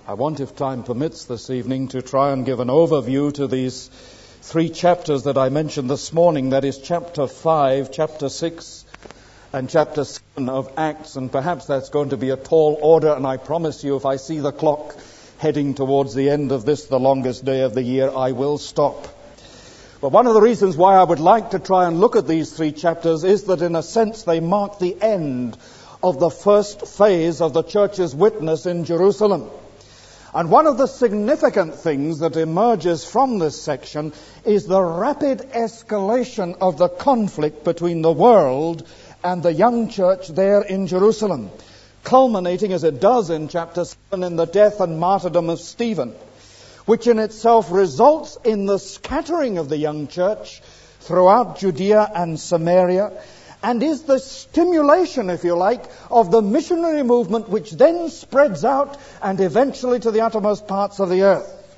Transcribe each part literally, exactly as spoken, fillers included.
I want, if time permits this evening, to try and give an overview to these three chapters that I mentioned this morning. That is chapter five, chapter six, and chapter seven of Acts. And perhaps that's going to be a tall order, and I promise you, if I see the clock heading towards the end of this, the longest day of the year, I will stop. But one of the reasons why I would like to try and look at these three chapters is that, in a sense, they mark the end of the first phase of the church's witness in Jerusalem. And one of the significant things that emerges from this section is the rapid escalation of the conflict between the world and the young church there in Jerusalem, culminating as it does in chapter seven in the death and martyrdom of Stephen, which in itself results in the scattering of the young church throughout Judea and Samaria, and is the stimulation, if you like, of the missionary movement, which then spreads out and eventually to the uttermost parts of the earth.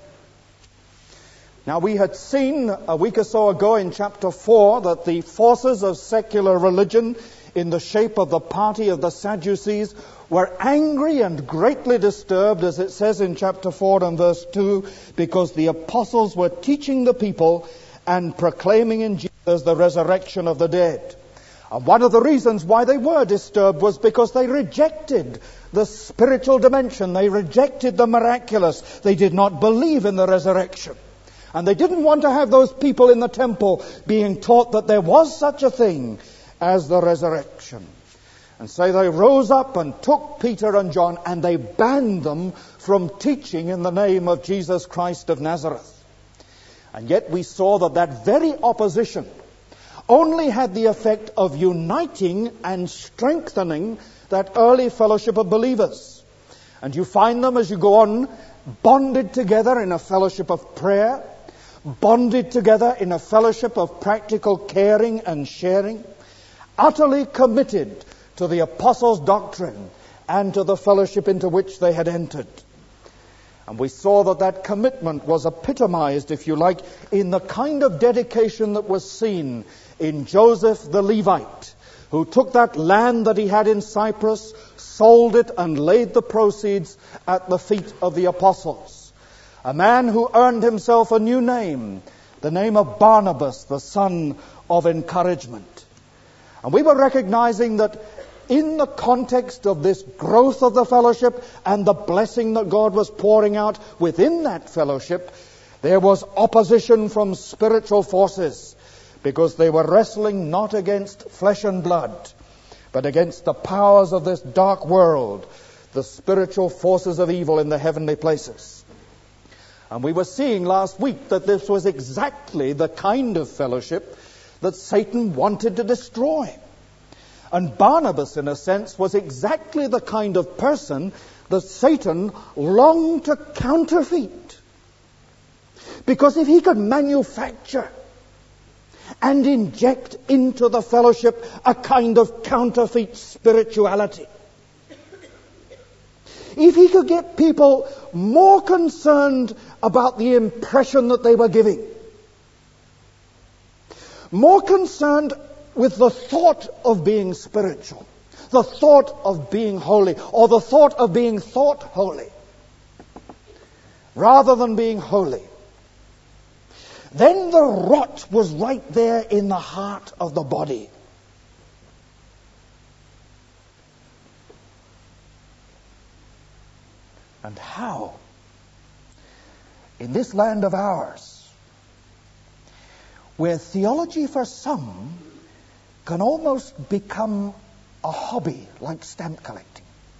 Now, we had seen a week or so ago in chapter four that the forces of secular religion in the shape of the party of the Sadducees were angry and greatly disturbed, as it says in chapter four and verse two, because the apostles were teaching the people and proclaiming in Jesus the resurrection of the dead. And one of the reasons why they were disturbed was because they rejected the spiritual dimension. They rejected the miraculous. They did not believe in the resurrection. And they didn't want to have those people in the temple being taught that there was such a thing as the resurrection. And so they rose up and took Peter and John, and they banned them from teaching in the name of Jesus Christ of Nazareth. And yet we saw that that very opposition only had the effect of uniting and strengthening that early fellowship of believers. And you find them, as you go on, bonded together in a fellowship of prayer, bonded together in a fellowship of practical caring and sharing, utterly committed to the apostles' doctrine and to the fellowship into which they had entered. And we saw that that commitment was epitomized, if you like, in the kind of dedication that was seen in Joseph the Levite, who took that land that he had in Cyprus, sold it, and laid the proceeds at the feet of the apostles. A man who earned himself a new name, the name of Barnabas, the son of encouragement. And we were recognizing that in the context of this growth of the fellowship and the blessing that God was pouring out within that fellowship, there was opposition from spiritual forces, because they were wrestling not against flesh and blood, but against the powers of this dark world, the spiritual forces of evil in the heavenly places. And we were seeing last week that this was exactly the kind of fellowship that Satan wanted to destroy. And Barnabas, in a sense, was exactly the kind of person that Satan longed to counterfeit. Because if he could manufacture and inject into the fellowship a kind of counterfeit spirituality, if he could get people more concerned about the impression that they were giving, more concerned with the thought of being spiritual, the thought of being holy, or the thought of being thought holy, rather than being holy, then the rot was right there in the heart of the body. And how, in this land of ours, where theology for some can almost become a hobby like stamp collecting,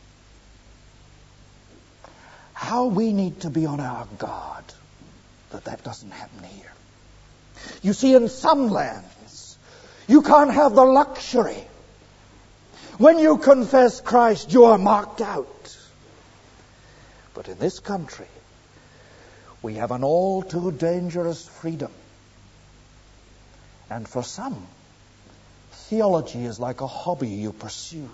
how we need to be on our guard that that doesn't happen here. You see, in some lands, you can't have the luxury. When you confess Christ, you are marked out. But in this country, we have an all too dangerous freedom. And for some, theology is like a hobby you pursue.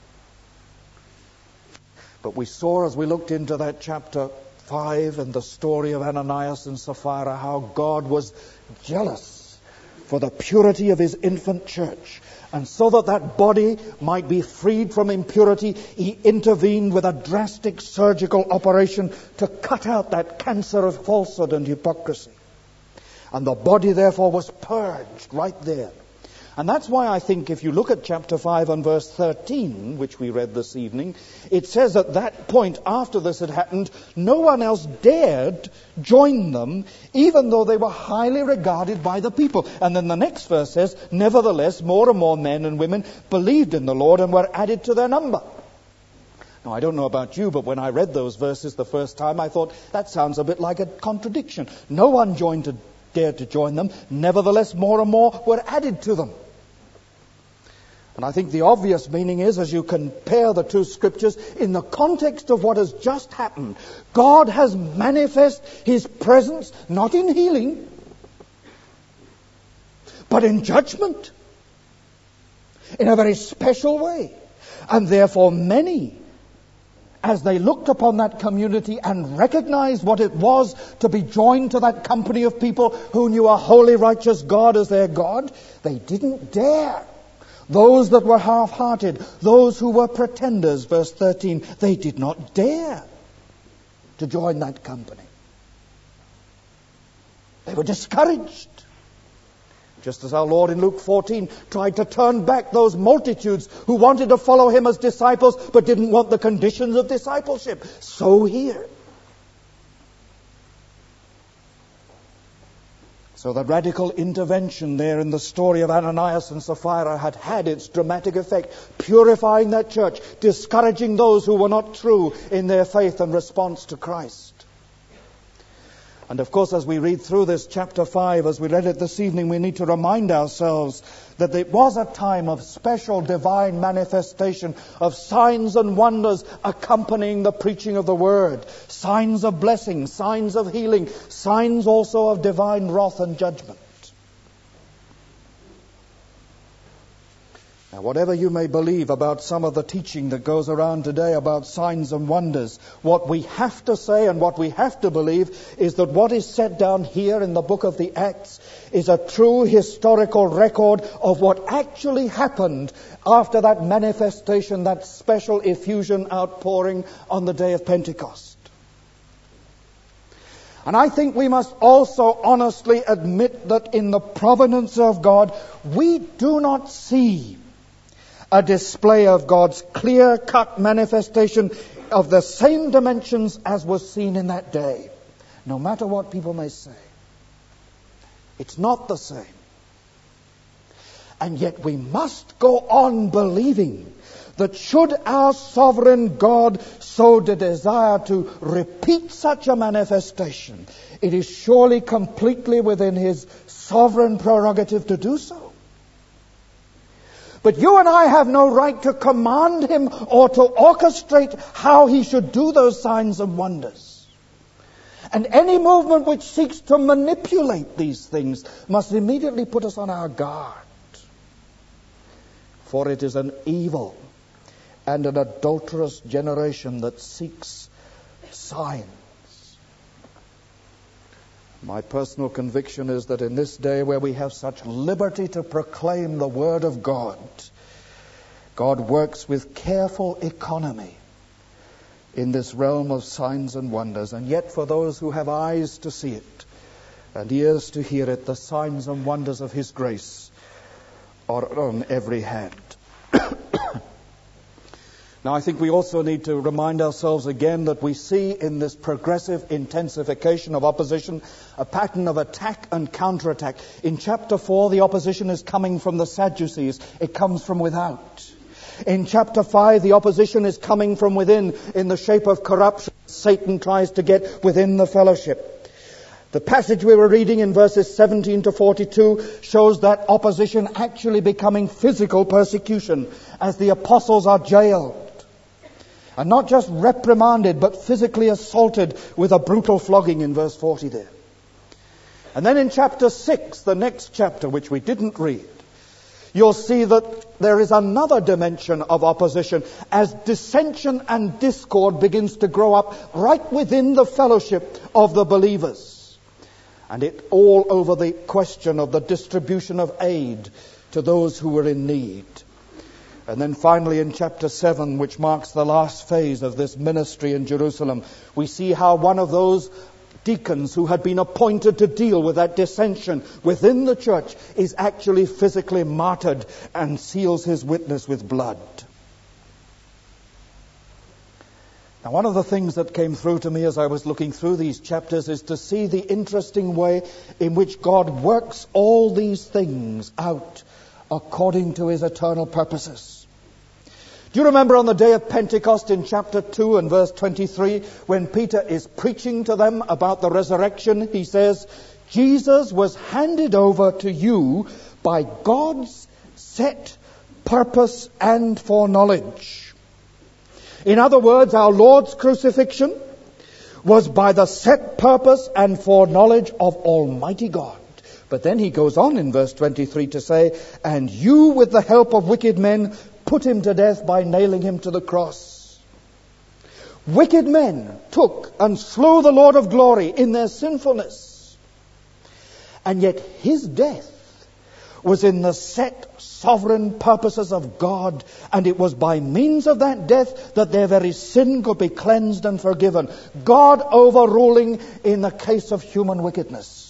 But we saw, as we looked into that chapter five and the story of Ananias and Sapphira, how God was jealous for the purity of his infant church. And so that that body might be freed from impurity, he intervened with a drastic surgical operation to cut out that cancer of falsehood and hypocrisy. And the body therefore was purged right there. And that's why I think if you look at chapter five and verse thirteen, which we read this evening, it says at that point after this had happened, no one else dared join them, even though they were highly regarded by the people. And then the next verse says, nevertheless, more and more men and women believed in the Lord and were added to their number. Now, I don't know about you, but when I read those verses the first time, I thought, that sounds a bit like a contradiction. No one joined to, dared to join them. Nevertheless, more and more were added to them. And I think the obvious meaning is, as you compare the two scriptures, in the context of what has just happened, God has manifest his presence, not in healing, but in judgment, in a very special way. And therefore many, as they looked upon that community and recognized what it was to be joined to that company of people who knew a holy, righteous God as their God, they didn't dare. Those that were half-hearted, those who were pretenders, verse thirteen, they did not dare to join that company. They were discouraged. Just as our Lord in Luke fourteen tried to turn back those multitudes who wanted to follow him as disciples but didn't want the conditions of discipleship. So here. So the radical intervention there in the story of Ananias and Sapphira had had its dramatic effect, purifying that church, discouraging those who were not true in their faith and response to Christ. And of course, as we read through this chapter five, as we read it this evening, we need to remind ourselves that it was a time of special divine manifestation, of signs and wonders accompanying the preaching of the word, signs of blessing, signs of healing, signs also of divine wrath and judgment. Now, whatever you may believe about some of the teaching that goes around today about signs and wonders, what we have to say and what we have to believe is that what is set down here in the book of the Acts is a true historical record of what actually happened after that manifestation, that special effusion outpouring on the day of Pentecost. And I think we must also honestly admit that in the providence of God, we do not see a display of God's clear-cut manifestation of the same dimensions as was seen in that day. No matter what people may say. It's not the same. And yet we must go on believing that should our sovereign God so desire to repeat such a manifestation, it is surely completely within his sovereign prerogative to do so. But you and I have no right to command him or to orchestrate how he should do those signs and wonders. And any movement which seeks to manipulate these things must immediately put us on our guard. For it is an evil and an adulterous generation that seeks signs. My personal conviction is that in this day where we have such liberty to proclaim the Word of God, God works with careful economy in this realm of signs and wonders. And yet for those who have eyes to see it and ears to hear it, the signs and wonders of His grace are on every hand. Now, I think we also need to remind ourselves again that we see in this progressive intensification of opposition a pattern of attack and counterattack. In chapter four, the opposition is coming from the Sadducees. It comes from without. In chapter five, the opposition is coming from within in the shape of corruption. Satan tries to get within the fellowship. The passage we were reading in verses seventeen to forty-two shows that opposition actually becoming physical persecution as the apostles are jailed. And not just reprimanded, but physically assaulted with a brutal flogging in verse forty there. And then in chapter six, the next chapter, which we didn't read, you'll see that there is another dimension of opposition as dissension and discord begins to grow up right within the fellowship of the believers. And it all over the question of the distribution of aid to those who were in need. And then finally in chapter seven, which marks the last phase of this ministry in Jerusalem, we see how one of those deacons who had been appointed to deal with that dissension within the church is actually physically martyred and seals his witness with blood. Now, one of the things that came through to me as I was looking through these chapters is to see the interesting way in which God works all these things out according to his eternal purposes. Do you remember on the day of Pentecost in chapter two and verse twenty-three, when Peter is preaching to them about the resurrection, he says, Jesus was handed over to you by God's set purpose and foreknowledge. In other words, our Lord's crucifixion was by the set purpose and foreknowledge of Almighty God. But then he goes on in verse twenty-three to say, and you with the help of wicked men put him to death by nailing him to the cross. Wicked men took and slew the Lord of glory in their sinfulness. And yet his death was in the set sovereign purposes of God, and it was by means of that death that their very sin could be cleansed and forgiven. God overruling in the case of human wickedness.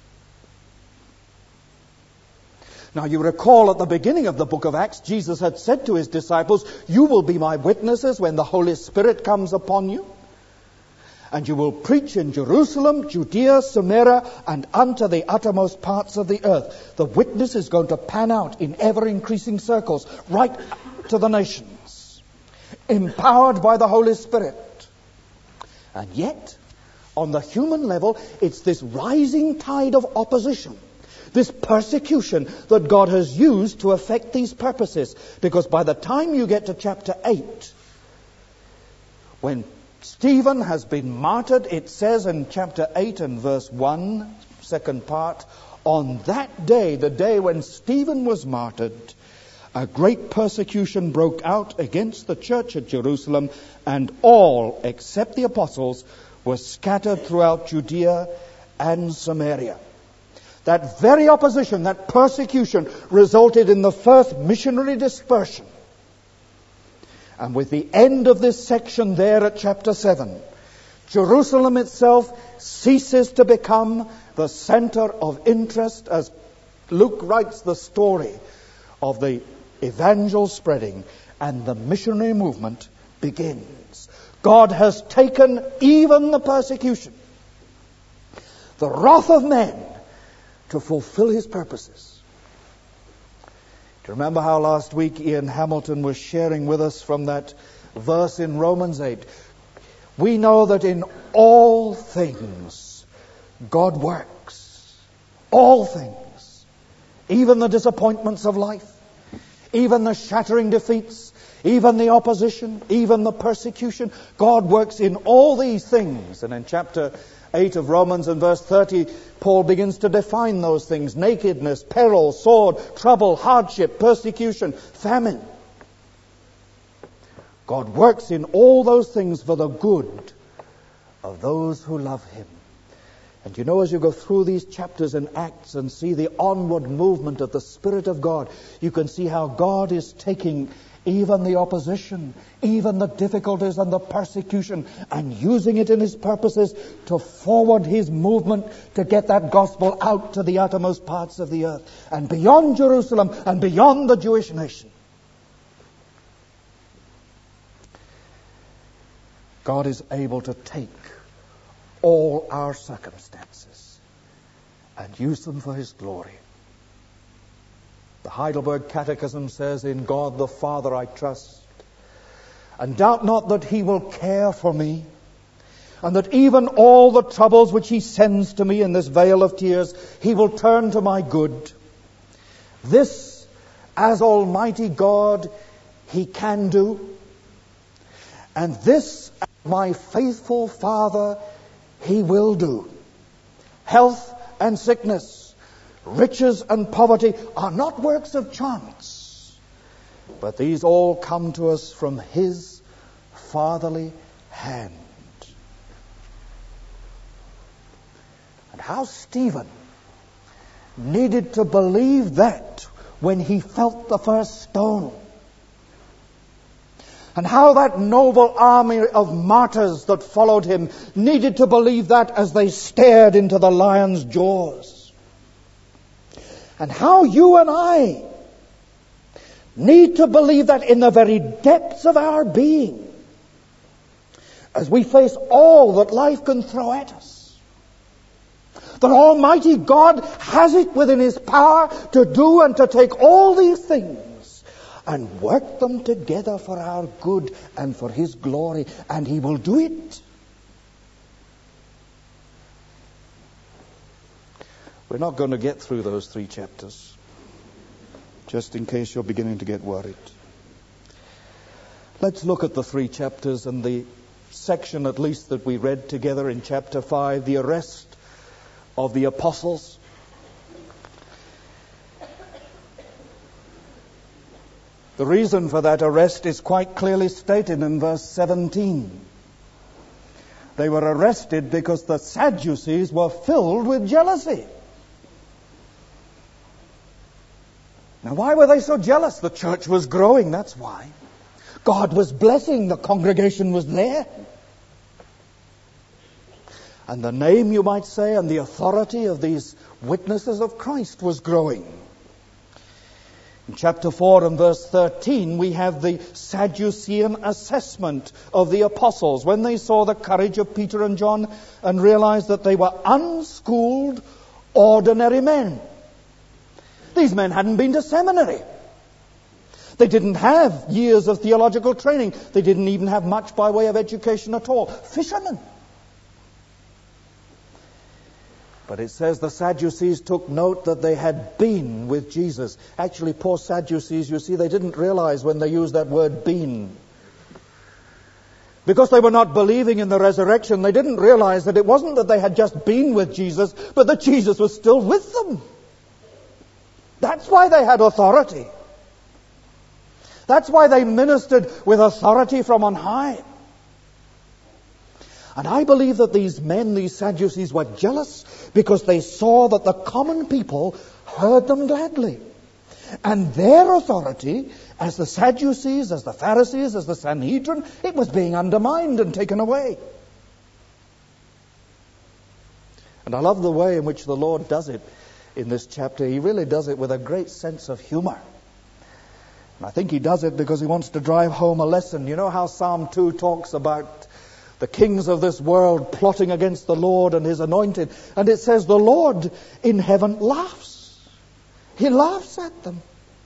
Now, you recall at the beginning of the book of Acts, Jesus had said to his disciples, you will be my witnesses when the Holy Spirit comes upon you. And you will preach in Jerusalem, Judea, Samaria, and unto the uttermost parts of the earth. The witness is going to pan out in ever-increasing circles, right to the nations, empowered by the Holy Spirit. And yet, on the human level, it's this rising tide of opposition, this persecution that God has used to effect these purposes. Because by the time you get to chapter eight, when Stephen has been martyred, it says in chapter eight and verse one, second part, on that day, the day when Stephen was martyred, a great persecution broke out against the church at Jerusalem, and all, except the apostles, were scattered throughout Judea and Samaria. That very opposition, that persecution, resulted in the first missionary dispersion. And with the end of this section there at chapter seven, Jerusalem itself ceases to become the center of interest as Luke writes the story of the evangel spreading, and the missionary movement begins. God has taken even the persecution, the wrath of men, to fulfill his purposes. Do you remember how last week Ian Hamilton was sharing with us from that verse in Romans eight? We know that in all things God works. All things. Even the disappointments of life. Even the shattering defeats. Even the opposition. Even the persecution. God works in all these things. And in chapter eight of Romans and verse thirty, Paul begins to define those things. Nakedness, peril, sword, trouble, hardship, persecution, famine. God works in all those things for the good of those who love him. And you know, as you go through these chapters in Acts and see the onward movement of the Spirit of God, you can see how God is taking even the opposition, even the difficulties and the persecution, and using it in his purposes to forward his movement to get that gospel out to the uttermost parts of the earth and beyond Jerusalem and beyond the Jewish nation. God is able to take all our circumstances and use them for his glory. The Heidelberg Catechism says, in God the Father I trust, and doubt not that he will care for me, and that even all the troubles which he sends to me in this vale of tears, he will turn to my good. This, as Almighty God, he can do, and this, as my faithful Father, he will do. Health and sickness, riches and poverty are not works of chance, but these all come to us from his fatherly hand. And how Stephen needed to believe that when he felt the first stone. And how that noble army of martyrs that followed him needed to believe that as they stared into the lion's jaws. And how you and I need to believe that in the very depths of our being, as we face all that life can throw at us, that Almighty God has it within His power to do and to take all these things and work them together for our good and for His glory, and He will do it. We're not going to get through those three chapters, just in case you're beginning to get worried. Let's look at the three chapters and the section at least that we read together in chapter five, the arrest of the apostles. The reason for that arrest is quite clearly stated in verse seventeen. They were arrested because the Sadducees were filled with jealousy. Now, why were they so jealous? The church was growing, that's why. God was blessing, the congregation was there. And the name, you might say, and the authority of these witnesses of Christ was growing. In chapter four and verse thirteen, we have the Sadducean assessment of the apostles when they saw the courage of Peter and John and realized that they were unschooled, ordinary men. These men hadn't been to seminary. They didn't have years of theological training. They didn't even have much by way of education at all. Fishermen. But it says the Sadducees took note that they had been with Jesus. Actually, poor Sadducees, you see, they didn't realize when they used that word been. Because they were not believing in the resurrection, they didn't realize that it wasn't that they had just been with Jesus, but that Jesus was still with them. That's why they had authority. That's why they ministered with authority from on high. And I believe that these men, these Sadducees, were jealous because they saw that the common people heard them gladly. And their authority, as the Sadducees, as the Pharisees, as the Sanhedrin, it was being undermined and taken away. And I love the way in which the Lord does it in this chapter. He really does it with a great sense of humor. And I think He does it because He wants to drive home a lesson. You know how Psalm two talks about the kings of this world plotting against the Lord and His anointed. And it says the Lord in heaven laughs. He laughs at them.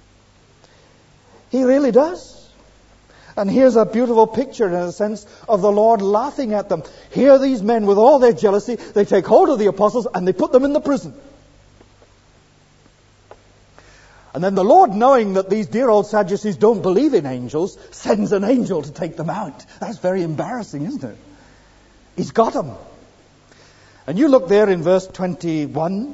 He really does. And here's a beautiful picture, in a sense, of the Lord laughing at them. Here these men, with all their jealousy, they take hold of the apostles and they put them in the prison. And then the Lord, knowing that these dear old Sadducees don't believe in angels, sends an angel to take them out. That's very embarrassing, isn't it? He's got them. And you look there in verse twenty-one.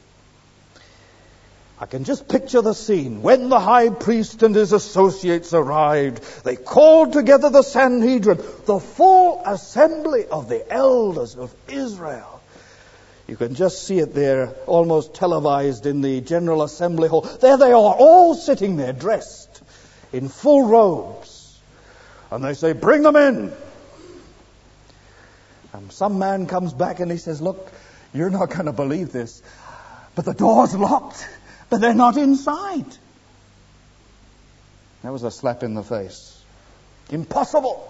I can just picture the scene. When the high priest and his associates arrived, they called together the Sanhedrin, the full assembly of the elders of Israel. You can just see it there, almost televised in the General Assembly Hall. There they are, all sitting there, dressed in full robes. And they say, bring them in. And some man comes back and he says, look, you're not going to believe this, but the door's locked, but they're not inside. That was a slap in the face. Impossible.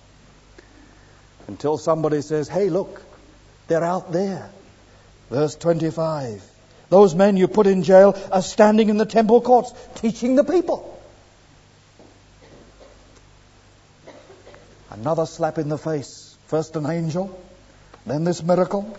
Until somebody says, hey, look, they're out there. Verse twenty-five. Those men you put in jail are standing in the temple courts teaching the people. Another slap in the face. First an angel, then this miracle.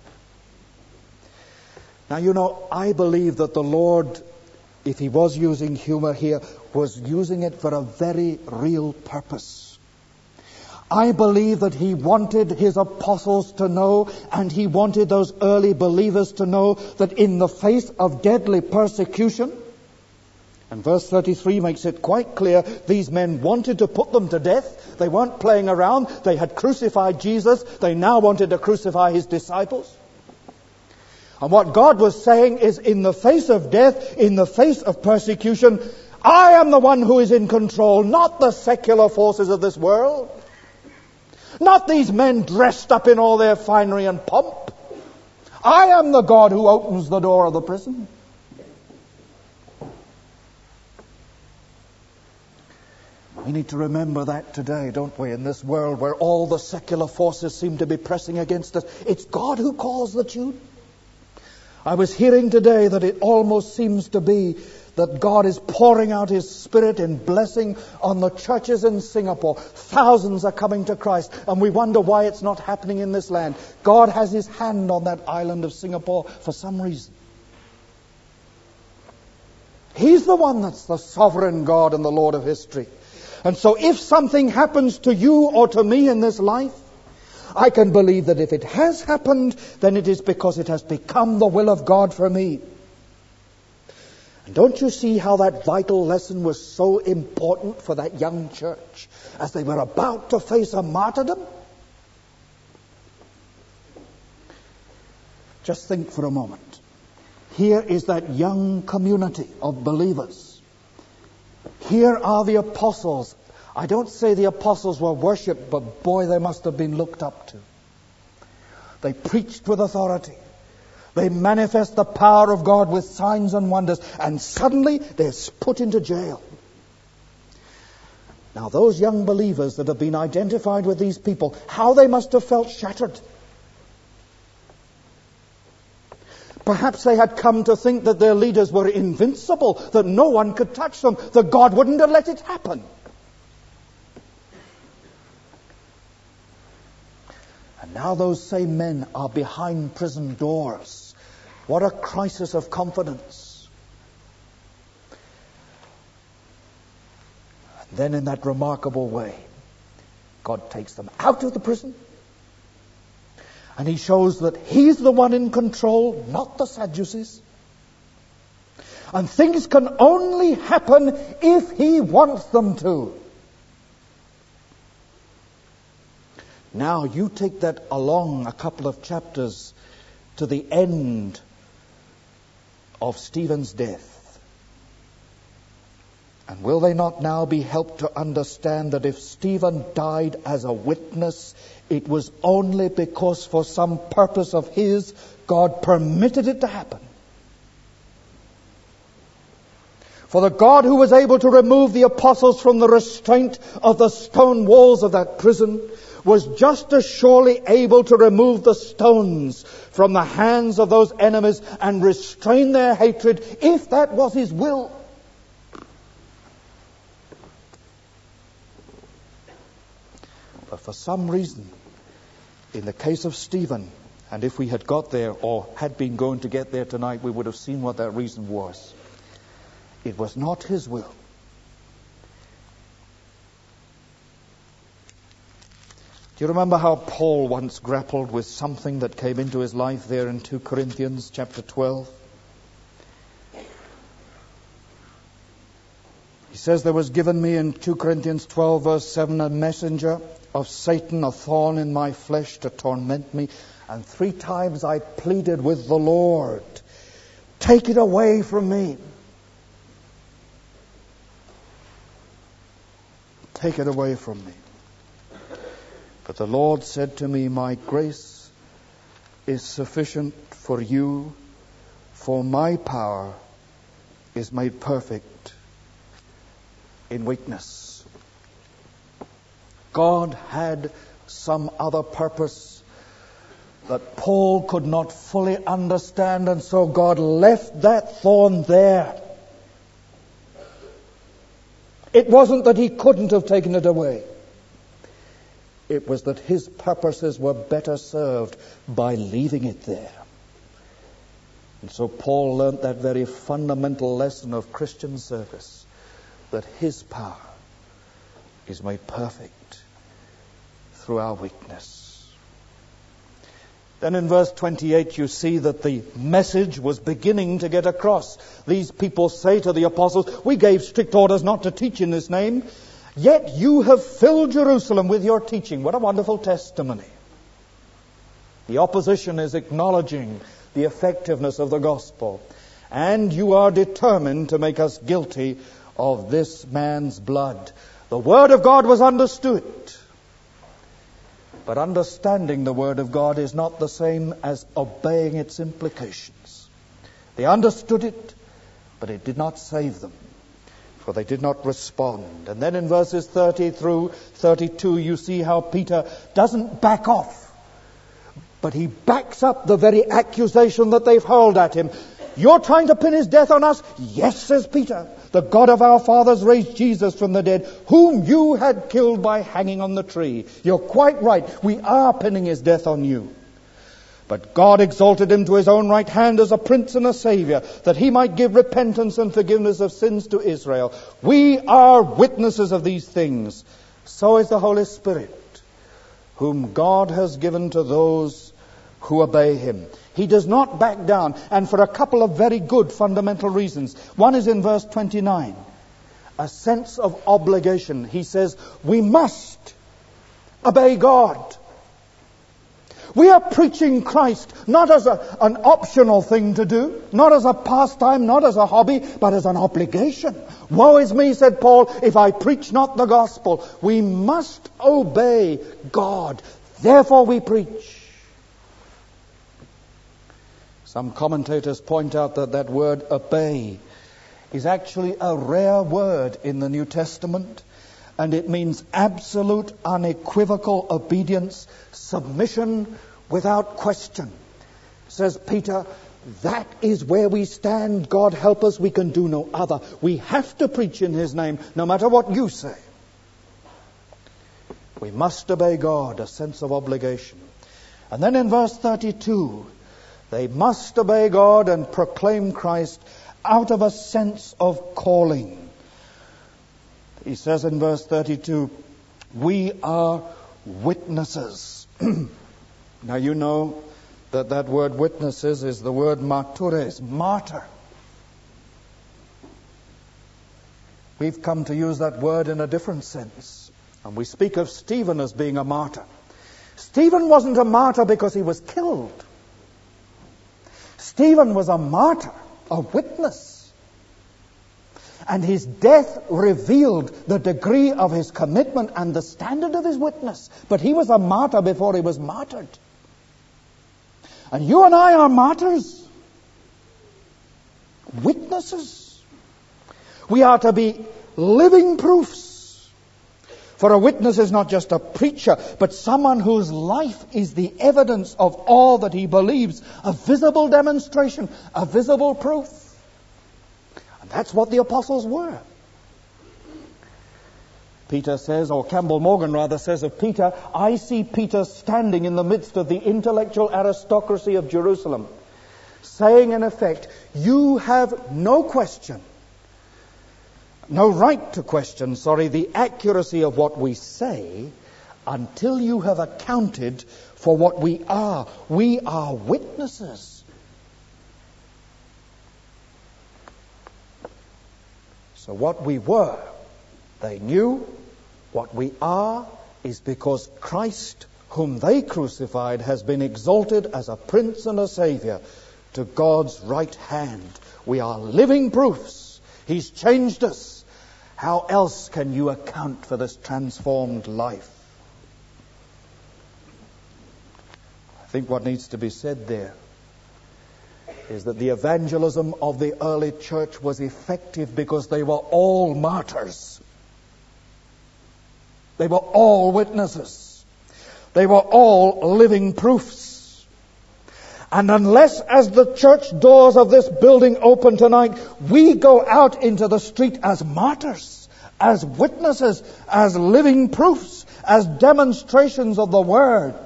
Now, you know, I believe that the Lord, if He was using humor here, was using it for a very real purpose. I believe that He wanted His apostles to know, and He wanted those early believers to know, that in the face of deadly persecution, and verse thirty-three makes it quite clear, these men wanted to put them to death. They weren't playing around. They had crucified Jesus. They now wanted to crucify His disciples. And what God was saying is, in the face of death, in the face of persecution, I am the one who is in control, not the secular forces of this world. Not these men dressed up in all their finery and pomp. I am the God who opens the door of the prison. We need to remember that today, don't we? In this world where all the secular forces seem to be pressing against us, it's God who calls the tune. I was hearing today that it almost seems to be that God is pouring out His Spirit in blessing on the churches in Singapore. Thousands are coming to Christ, and we wonder why it's not happening in this land. God has His hand on that island of Singapore for some reason. He's the one that's the sovereign God and the Lord of history. And so if something happens to you or to me in this life, I can believe that if it has happened, then it is because it has become the will of God for me. And don't you see how that vital lesson was so important for that young church as they were about to face a martyrdom? Just think for a moment. Here is that young community of believers. Here are the apostles. I don't say the apostles were worshipped, but boy, they must have been looked up to. They preached with authority. They manifest the power of God with signs and wonders, and suddenly they're put into jail. Now, those young believers that have been identified with these people, how they must have felt shattered. Perhaps they had come to think that their leaders were invincible, that no one could touch them, that God wouldn't have let it happen. And now those same men are behind prison doors. What a crisis of confidence. And then in that remarkable way, God takes them out of the prison. And He shows that He's the one in control, not the Sadducees. And things can only happen if He wants them to. Now you take that along a couple of chapters to the end of Stephen's death. And will they not now be helped to understand that if Stephen died as a witness, it was only because for some purpose of His, God permitted it to happen? For the God who was able to remove the apostles from the restraint of the stone walls of that prison was just as surely able to remove the stones from the hands of those enemies and restrain their hatred, if that was His will. But for some reason, in the case of Stephen, and if we had got there or had been going to get there tonight, we would have seen what that reason was. It was not His will. Do you remember how Paul once grappled with something that came into his life there in Second Corinthians chapter twelve? He says, there was given me in Second Corinthians twelve verse seven a messenger of Satan, a thorn in my flesh to torment me. And three times I pleaded with the Lord, take it away from me. Take it away from me. But the Lord said to me, my grace is sufficient for you, for my power is made perfect in weakness. God had some other purpose that Paul could not fully understand, and so God left that thorn there. It wasn't that He couldn't have taken it away. It was that His purposes were better served by leaving it there. And so Paul learnt that very fundamental lesson of Christian service, that His power is made perfect through our weakness. Then in verse twenty-eight you see that the message was beginning to get across. These people say to the apostles, we gave strict orders not to teach in this name, yet you have filled Jerusalem with your teaching. What a wonderful testimony. The opposition is acknowledging the effectiveness of the gospel. And you are determined to make us guilty of this man's blood. The Word of God was understood. But understanding the Word of God is not the same as obeying its implications. They understood it, but it did not save them, for they did not respond. And then in verses thirty through thirty-two, you see how Peter doesn't back off, but he backs up the very accusation that they've hurled at him. You're trying to pin his death on us? Yes, says Peter. The God of our fathers raised Jesus from the dead, whom you had killed by hanging on the tree. You're quite right. We are pinning his death on you. But God exalted him to his own right hand as a prince and a savior, that he might give repentance and forgiveness of sins to Israel. We are witnesses of these things. So is the Holy Spirit, whom God has given to those who obey him. He does not back down, and for a couple of very good fundamental reasons. One is in verse twenty-nine. A sense of obligation. He says, we must obey God. We are preaching Christ not as a, an optional thing to do, not as a pastime, not as a hobby, but as an obligation. Woe is me, said Paul, if I preach not the gospel. We must obey God. Therefore we preach. Some commentators point out that that word obey is actually a rare word in the New Testament, and it means absolute, unequivocal obedience, submission without question. Says Peter, that is where we stand. God help us, we can do no other. We have to preach in his name, no matter what you say. We must obey God, a sense of obligation. And then in verse thirty-two, they must obey God and proclaim Christ out of a sense of calling. He says in verse thirty-two, we are witnesses. Now you know that that word witnesses is the word martures, martyr. We've come to use that word in a different sense. And we speak of Stephen as being a martyr. Stephen wasn't a martyr because he was killed. Stephen was a martyr, a witness. And his death revealed the degree of his commitment and the standard of his witness. But he was a martyr before he was martyred. And you and I are martyrs. Witnesses. We are to be living proofs. For a witness is not just a preacher, but someone whose life is the evidence of all that he believes. A visible demonstration, a visible proof. And that's what the apostles were. Peter says, or Campbell Morgan rather says of Peter, I see Peter standing in the midst of the intellectual aristocracy of Jerusalem, saying in effect, you have no question, no right to question, sorry, the accuracy of what we say until you have accounted for what we are. We are witnesses. So what we were, they knew. What we are is because Christ, whom they crucified, has been exalted as a prince and a savior to God's right hand. We are living proofs. He's changed us. How else can you account for this transformed life? I think what needs to be said there is that the evangelism of the early church was effective because they were all martyrs. They were all witnesses. They were all living proofs. And unless, as the church doors of this building open tonight, we go out into the street as martyrs, as witnesses, as living proofs, as demonstrations of the Word,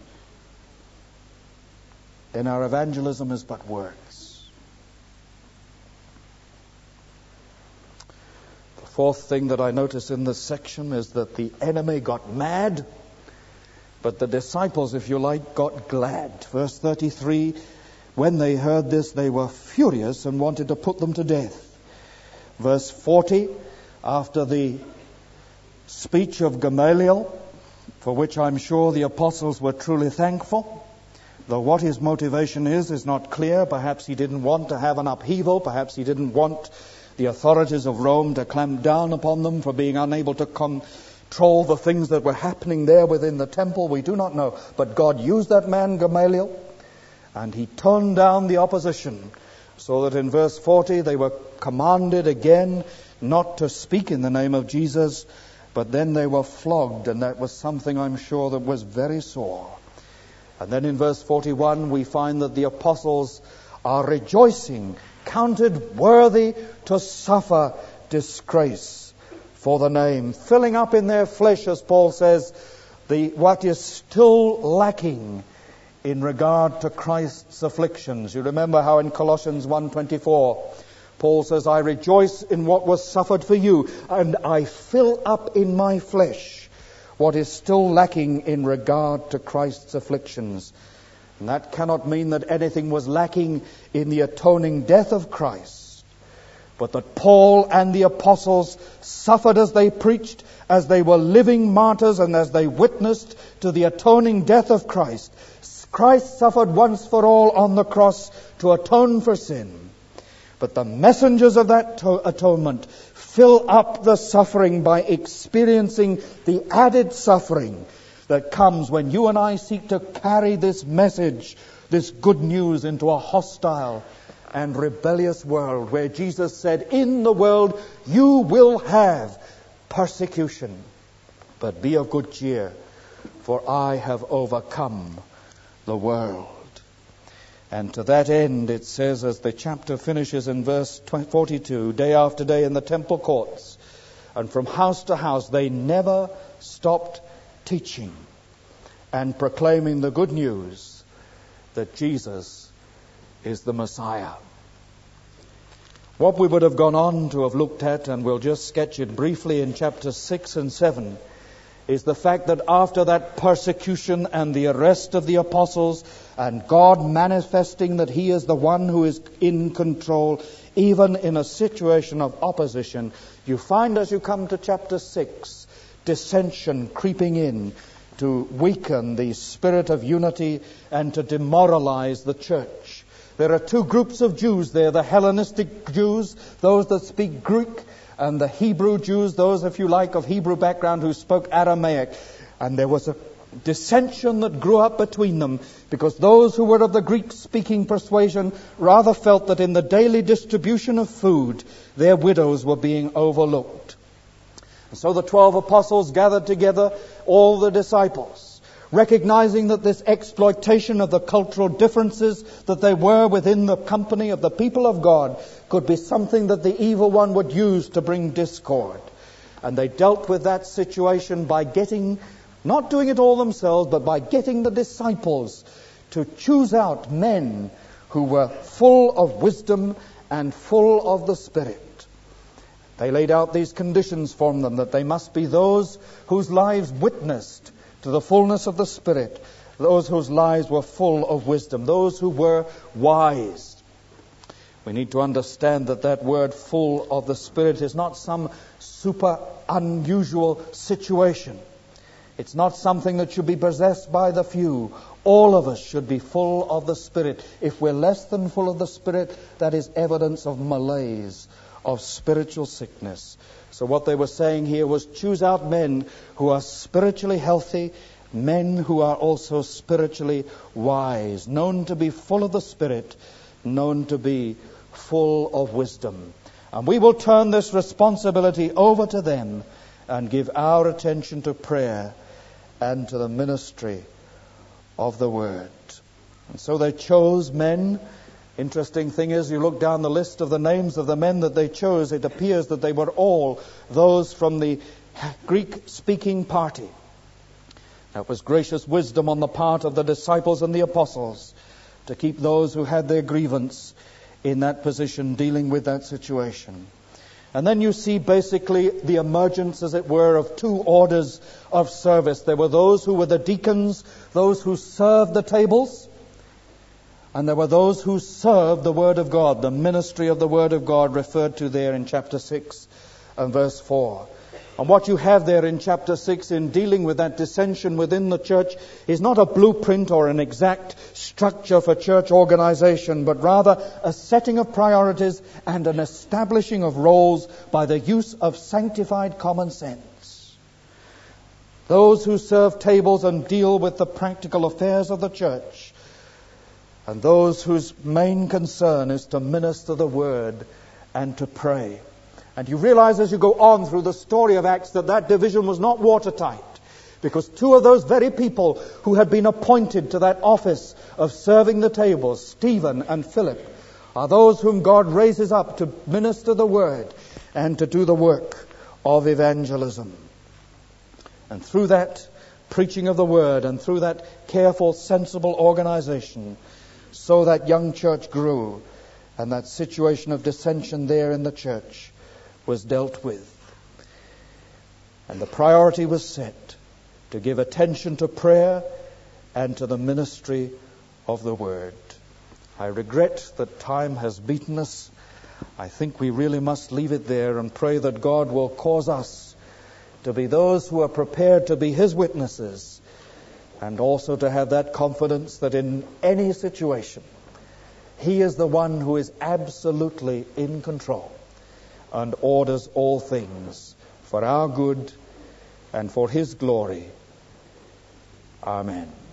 then our evangelism is but words. The fourth thing that I notice in this section is that the enemy got mad, but the disciples, if you like, got glad. Verse thirty-three, when they heard this, they were furious and wanted to put them to death. Verse forty, after the speech of Gamaliel, for which I'm sure the apostles were truly thankful, Though what his motivation is is not clear. Perhaps he didn't want to have an upheaval. Perhaps he didn't want the authorities of Rome to clamp down upon them for being unable to control the things that were happening there within the temple. We do not know. But God used that man, Gamaliel, and he toned down the opposition, so that in verse forty they were commanded again not to speak in the name of Jesus, but then they were flogged, and that was something, I'm sure, that was very sore. And then in verse forty-one we find that the apostles are rejoicing, counted worthy to suffer disgrace for the name, filling up in their flesh, as Paul says, the what is still lacking in regard to Christ's afflictions. You remember how in Colossians one twenty-four, Paul says, I rejoice in what was suffered for you, and I fill up in my flesh what is still lacking in regard to Christ's afflictions. And that cannot mean that anything was lacking in the atoning death of Christ, but that Paul and the apostles suffered as they preached, as they were living martyrs, and as they witnessed to the atoning death of Christ. Christ suffered once for all on the cross to atone for sin. But the messengers of that to- atonement fill up the suffering by experiencing the added suffering that comes when you and I seek to carry this message, this good news, into a hostile and rebellious world, where Jesus said, in the world you will have persecution, but be of good cheer, for I have overcome the world. And to that end, it says, as the chapter finishes in verse forty-two, day after day in the temple courts and from house to house, they never stopped teaching and proclaiming the good news that Jesus is the Messiah. What we would have gone on to have looked at, and we'll just sketch it briefly in chapters six and seven, is the fact that after that persecution and the arrest of the apostles, and God manifesting that He is the one who is in control, even in a situation of opposition, you find as you come to chapter six, dissension creeping in to weaken the spirit of unity and to demoralize the church. There are two groups of Jews there, the Hellenistic Jews, those that speak Greek, and the Hebrew Jews, those, if you like, of Hebrew background who spoke Aramaic. And there was a dissension that grew up between them, because those who were of the Greek-speaking persuasion rather felt that in the daily distribution of food, their widows were being overlooked. And so the twelve apostles gathered together all the disciples, recognizing that this exploitation of the cultural differences that they were within the company of the people of God could be something that the evil one would use to bring discord. And they dealt with that situation by getting, not doing it all themselves, but by getting the disciples to choose out men who were full of wisdom and full of the Spirit. They laid out these conditions for them, that they must be those whose lives witnessed to the fullness of the Spirit, those whose lives were full of wisdom, those who were wise. We need to understand that that word full of the Spirit is not some super unusual situation. It's not something that should be possessed by the few. All of us should be full of the Spirit. If we're less than full of the Spirit, that is evidence of malaise, of spiritual sickness. So what they were saying here was, choose out men who are spiritually healthy, men who are also spiritually wise, known to be full of the Spirit, known to be full of wisdom. And we will turn this responsibility over to them and give our attention to prayer and to the ministry of the Word. And so they chose men. Interesting thing is, you look down the list of the names of the men that they chose, it appears that they were all those from the Greek-speaking party. That was gracious wisdom on the part of the disciples and the apostles to keep those who had their grievance in that position, dealing with that situation. And then you see basically the emergence, as it were, of two orders of service. There were those who were the deacons, those who served the tables, and there were those who served the Word of God, the ministry of the Word of God referred to there in chapter six and verse four. And what you have there in chapter six in dealing with that dissension within the church is not a blueprint or an exact structure for church organization, but rather a setting of priorities and an establishing of roles by the use of sanctified common sense. Those who serve tables and deal with the practical affairs of the church, and those whose main concern is to minister the word and to pray. And you realize as you go on through the story of Acts that that division was not watertight, because two of those very people who had been appointed to that office of serving the tables, Stephen and Philip, are those whom God raises up to minister the word and to do the work of evangelism. And through that preaching of the word and through that careful, sensible organization, so that young church grew, and that situation of dissension there in the church was dealt with. And the priority was set to give attention to prayer and to the ministry of the word. I regret that time has beaten us. I think we really must leave it there and pray that God will cause us to be those who are prepared to be His witnesses, and also to have that confidence that in any situation, He is the one who is absolutely in control and orders all things for our good and for His glory. Amen.